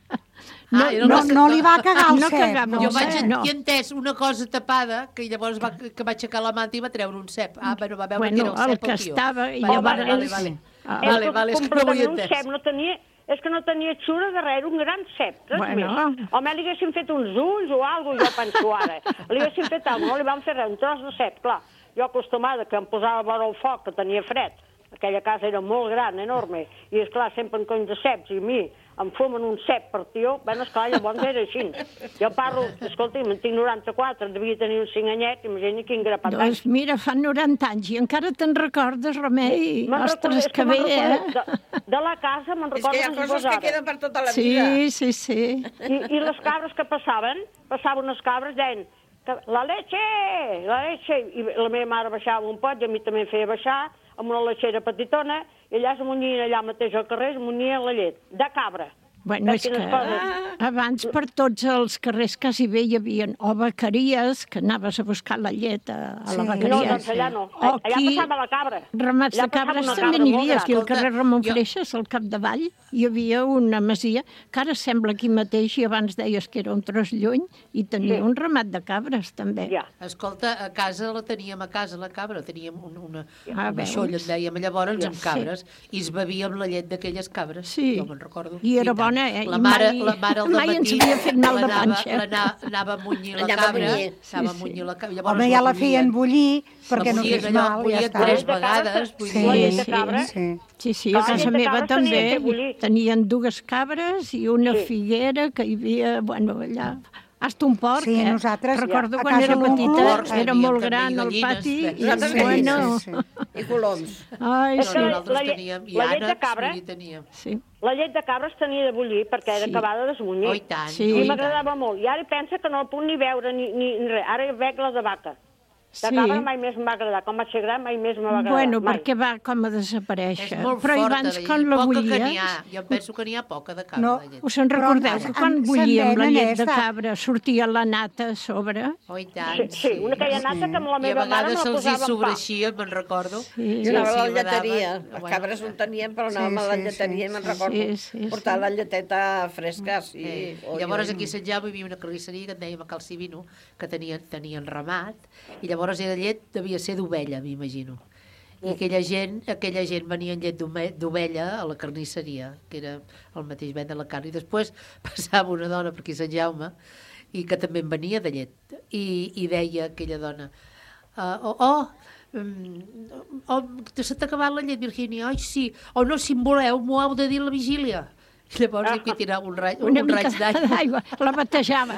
No li va cagar el cep. Jo vaig entès una cosa tapada, que llavors va aixecar la manta i va treure un cep. Va veure que era el cep el que estava... Vale, és que no ho he entès. És que no tenia xura de res, era un gran cep, res més. Home, li haguessin fet uns ulls o alguna cosa, jo penso ara. Li haguessin fet alguna cosa, no li van fer res, un tros de cep, clar. Jo acostumada que em posava vora el foc, que tenia fred, aquella casa era molt gran, enorme, i esclar, sempre en conys de ceps, i a mi em fumen un cep per tió, esclar, llavors era així. Jo parlo, escolti, me'n tinc 94, devia tenir uns 5 anyets, imagina quin grapat d'anys. Doncs mira, fa 90 anys i encara te'n recordes, Remei? Ostres, que bé, De la casa me'n recordo... És que hi ha coses que queden per tota la vida. Sí. I les cabres que passaven unes cabres, deien, la leche! I la meva mare baixava un pot, i a mi també em feia baixar, amb una lletxera petitona, i allà es munyien allà mateix al carrer, es munyien la llet, de cabra. Bueno, és que abans per tots els carrers quasi bé hi havia o vaqueries, que anaves a buscar la llet a la vaqueria. No, doncs allà no. Allà passava la cabra. Ramats de cabres també n'hi havia. Aquí al carrer Ramon Freixas, al capdavall, hi havia una masia que ara sembla aquí mateix i abans deies que era un tros lluny i tenia un ramat de cabres també. Escolta, a casa la teníem, la cabra, teníem una xolla, en dèiem llavors, amb cabres, i es bevia amb la llet d'aquelles cabres. Jo me'n recordo. I era bona. La mare al mai ens havia fet mal de panxa. Anava a munyir la cabra. Home, ja la feien bullir perquè no fes mal. Bullia 3 vegades. Sí, a casa meva també tenien 2 cabres i una figuera que hi havia, allà... Hasta un porc, nosaltres... Recordo quan era petita, era molt gran el pati. I coloms. Ai, sí. La llet de cabra... La llet de cabra es tenia de bullir perquè era acabada d'esmunyir. I m'agradava molt. I ara pensa que no el puc ni veure ni res. Ara veig la de vaca. De cabra mai més m'ha agradat. Com vaig ser gran, mai més m'ha agradat. Bueno, perquè va com a desaparèixer. És molt forta, poca que n'hi ha. Jo penso que n'hi ha poca de cabra. Us en recordeu que quan bullíem la llet de cabra sortia la nata a sobre? Oh, i tant. Sí, una aquella nata que amb la meva mare me la posava en pa. I a vegades se'ls sobreixia, me'n recordo. Jo anava a la lleteria. Les cabres no tenien, però anàvem a la lleteria, me'n recordo. Portar la lleteta fresca. Llavors aquí a Sant Jaume hi havia una carnisseria que en dèiem a Cal Civino, que tenien ramat, i llavors era llet, devia ser d'ovella, m'imagino. I aquella gent venia en llet d'ovella a la carnisseria, que era el mateix vendre la carn. I després passava una dona per aquí, Sant Jaume, i que també en venia de llet. I deia aquella dona, s'ha acabat la llet, Virgínia? Ai, sí. O no, si en voleu, m'ho heu de dir a la vigília. Llavors aquí tirava un raig d'aigua, la batejava.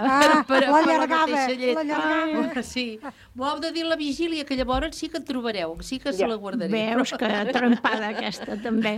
L'allargava. Sí, m'ho heu de dir a la vigília, que llavors sí que en trobareu, sí que se la guardaré. Veus que trempada aquesta també.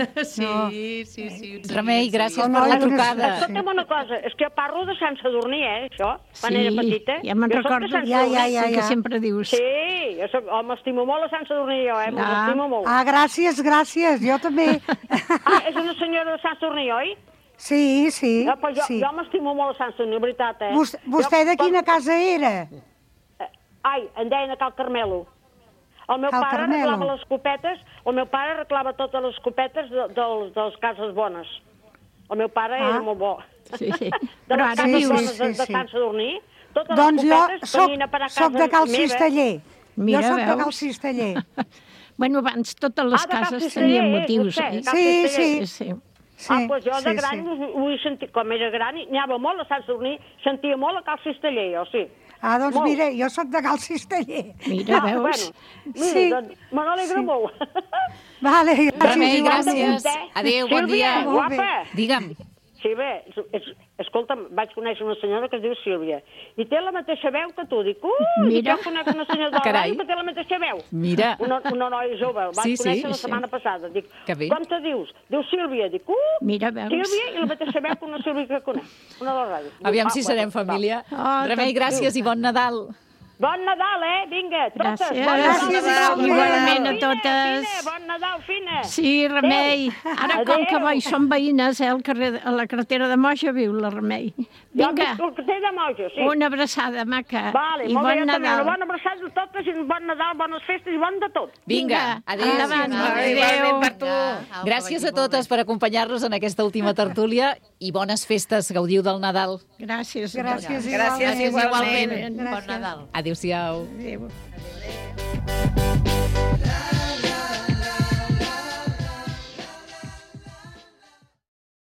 Sí. Remei, gràcies per la trucada. Escolta'm una cosa, és que jo parlo de Sant Sadurní, això, quan era petita. Ja me'n recordo, que sempre dius. Sí, m'estimo molt a Sant Sadurní, jo, m'estimo molt. Gràcies, jo també. És una senyora de Sant Sadurní, oi? Sí. Jo m'estimo molt a Sant Sadurní, de veritat, Vostè de quina casa era? Ai, em deien a Cal Carmelo. El meu pare arreglava les escopetes, totes les escopetes dels Cases Bones. El meu pare era molt bo. Sí. Però ara vius de Sant Sadurní, totes les escopetes venien a parar a casa meva. Soc de Cal Cisteller. Mira, jo soc de Cal Cisteller. Bueno, abans totes les cases tenien motius. Sí. Doncs jo de gran ho he sentit, com era gran, anava molt a Sant Sadurní, sentia molt a Cal Cisteller, jo sí. Doncs mira, jo sóc de Cal Cisteller. Mira, veus? Mira, me n'alegro molt. Vale, gràcies. Adéu, bon dia. Guapa. Digue'm. Sí, bé, escolta'm, vaig conèixer una senyora que es diu Sílvia, i té la mateixa veu que tu. Dic, jo conec una senyora de la ràdio que té la mateixa veu. Mira. Una noia jove, el vaig conèixer la setmana passada. Dic, com te dius? Diu Sílvia. Dic, mira, veus? Sílvia i la mateixa veu que una Sílvia que conec, una de la ràdio. Aviam si serem família. Remei, gràcies i bon Nadal. Bon Nadal, vinga, totes. Gràcies, igualment a totes. Bon Nadal, Fina. Sí, Remei. Ara, com que som veïnes, a la carretera de Moja viu la Remei. Vinga. La carretera de Moja, sí. Una abraçada, maca. I bon Nadal. Una bona abraçada a totes, i bon Nadal, bones festes i bon de tot. Vinga, adéu. Adéu. Gràcies a totes per acompanyar-nos en aquesta última tertúlia i bones festes. Gaudiu del Nadal. Gràcies. Gràcies igualment. Bon Nadal. Adéu-siau. Adéu.